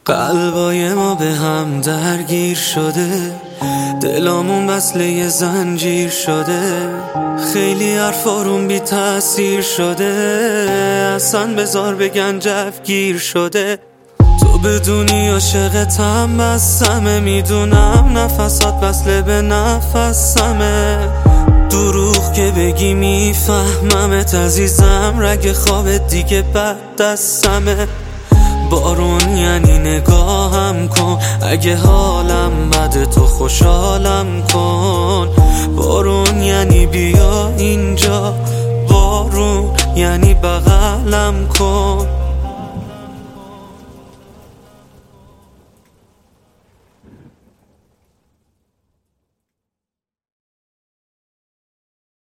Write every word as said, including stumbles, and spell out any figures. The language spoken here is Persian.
قلبای ما به هم درگیر شده، دلامون وصله یه زنجیر شده. خیلی حرفارون بی تأثیر شده، اصلا بذار بگن جوگیر شده. تو بدونی عاشقتم بسمه، میدونم نفسات وصله به نفسمه. دروغ که بگی میفهممت عزیزم، رگ خوابت دیگه بد دستمه. بارون یعنی نگاهم کن، اگه حالم بده تو خوشحالم کن. بارون یعنی بیا اینجا، بارون یعنی بغلم کن.